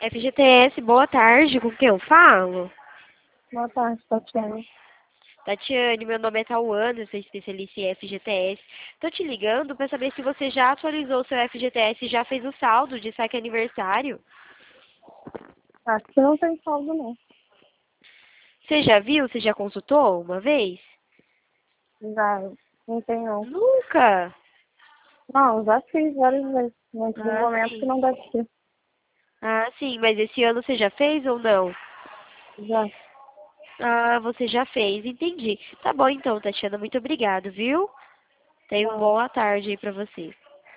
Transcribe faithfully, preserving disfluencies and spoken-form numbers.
F G T S, boa tarde, com quem eu falo? Boa tarde, Tatiana. Tatiane, meu nome é Tauana, eu sou especialista em F G T S. Tô te ligando para saber se você já atualizou o seu F G T S e já fez o saldo de saque aniversário. Acho que não tem saldo, não. Você já viu? Você já consultou uma vez? Já, não tem, não. Nunca! Não, já fiz várias vezes, mas no Ah, momento que sim. não deve ser. Ah, sim, mas esse ano você já fez ou não? Já. Ah, você já fez, entendi. Tá bom então, Tatiana, muito obrigado, viu? Tenha uma Não. boa tarde aí pra você.